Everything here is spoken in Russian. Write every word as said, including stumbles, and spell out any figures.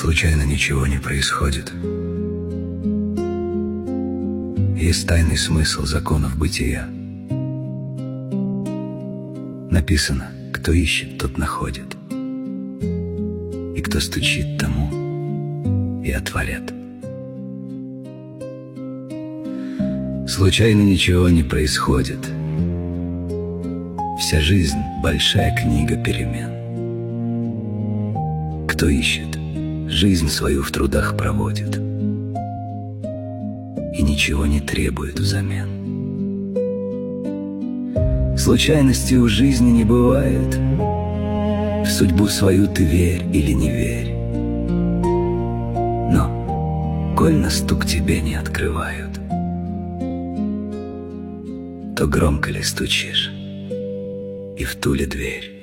Случайно ничего не происходит. Есть тайный смысл законов бытия. Написано: кто ищет, тот находит, и кто стучит, тому и отворят. Случайно ничего не происходит. Вся жизнь — большая книга перемен. Кто ищет, жизнь свою в трудах проводит и ничего не требует взамен. Случайностей у жизни не бывает. В судьбу свою ты верь или не верь. Но, коль на стук тебе не открывают, то громко ли стучишь, и в ту ли дверь?